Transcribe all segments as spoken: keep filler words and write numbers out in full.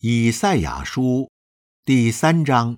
以赛亚书第三章。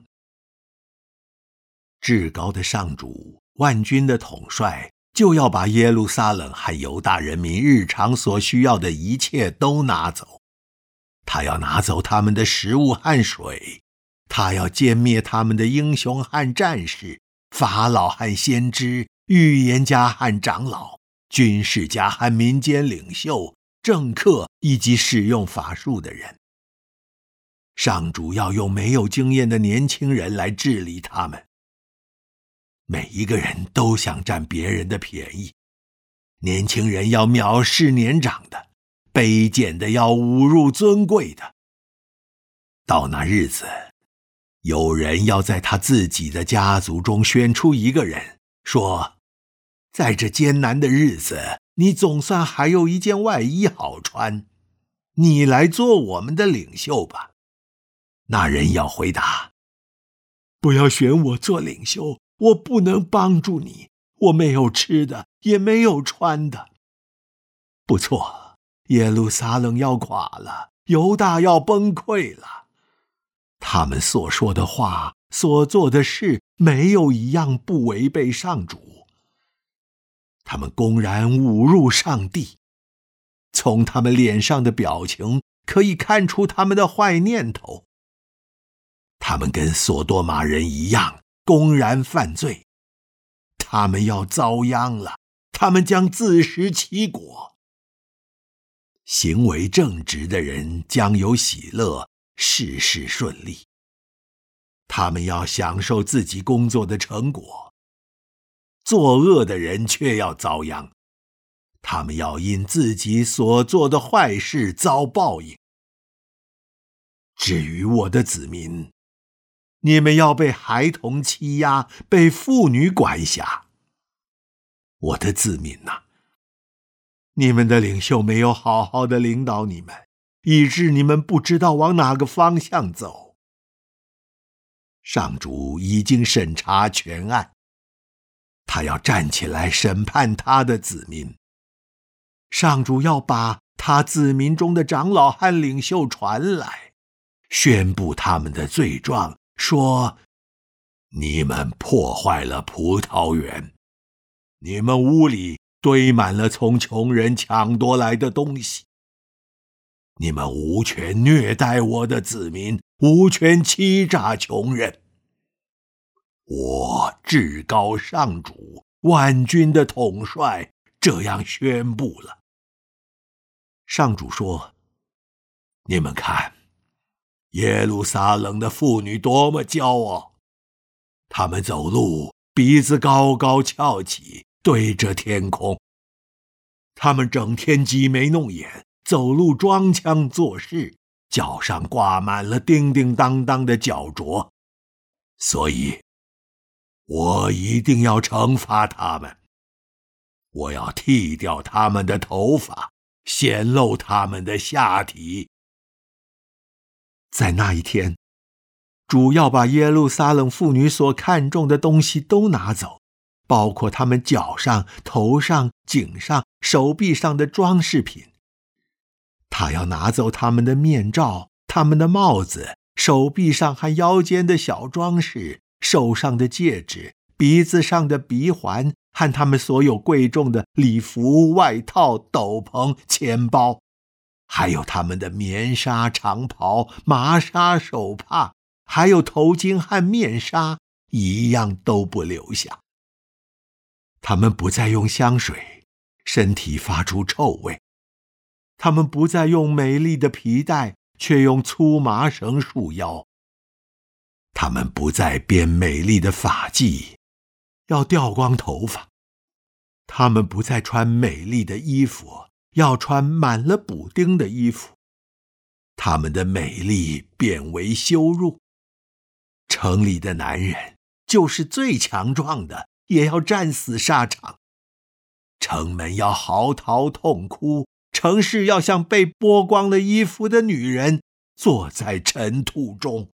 至高的上主，万军的统帅，就要把耶路撒冷和犹大人民日常所需要的一切都拿走。他要拿走他们的食物和水，他要歼灭他们的英雄和战士，法老和先知，预言家和长老，军事家和民间领袖，政客以及使用法术的人。上主要用没有经验的年轻人来治理他们。每一个人都想占别人的便宜，年轻人要藐视年长的，卑贱的要侮辱尊贵的。到那日子，有人要在他自己的家族中选出一个人，说，在这艰难的日子，你总算还有一件外衣好穿，你来做我们的领袖吧。那人要回答，不要选我做领袖，我不能帮助你，我没有吃的，也没有穿的。不错，耶路撒冷要垮了，犹大要崩溃了。他们所说的话，所做的事，没有一样不违背上主。他们公然侮辱上帝，从他们脸上的表情可以看出他们的坏念头。他们跟索多玛人一样，公然犯罪。他们要遭殃了，他们将自食其果。行为正直的人将有喜乐，事事顺利。他们要享受自己工作的成果。作恶的人却要遭殃，他们要因自己所做的坏事遭报应。至于我的子民，你们要被孩童欺压，被妇女管辖。我的子民哪，你们的领袖没有好好的领导你们，以致你们不知道往哪个方向走。上主已经审查全案，他要站起来审判他的子民。上主要把他子民中的长老和领袖传来，宣布他们的罪状，说，你们破坏了葡萄园，你们屋里堆满了从穷人抢夺来的东西，你们无权虐待我的子民，无权欺诈穷人。我至高上主，万军的统帅这样宣布了。上主说，你们看，耶路撒冷的妇女多么骄傲，她们走路鼻子高高翘起，对着天空。她们整天挤眉弄眼，走路装腔作势，脚上挂满了叮叮当当的脚镯。所以我一定要惩罚他们，我要剃掉他们的头发，显露他们的下体。在那一天，主要把耶路撒冷妇女所看重的东西都拿走，包括他们脚上、头上、颈上、手臂上的装饰品。他要拿走他们的面罩、他们的帽子、手臂上和腰间的小装饰、手上的戒指、鼻子上的鼻环和他们所有贵重的礼服、外套、斗篷、钱包，还有他们的棉纱长袍、麻纱手帕，还有头巾和面纱，一样都不留下。他们不再用香水，身体发出臭味。他们不再用美丽的皮带，却用粗麻绳束腰。他们不再编美丽的发髻，要掉光头发。他们不再穿美丽的衣服，要穿满了补丁的衣服。他们的美丽变为羞辱。城里的男人，就是最强壮的，也要战死沙场。城门要嚎啕痛哭，城市要像被剥光了衣服的女人，坐在尘土中。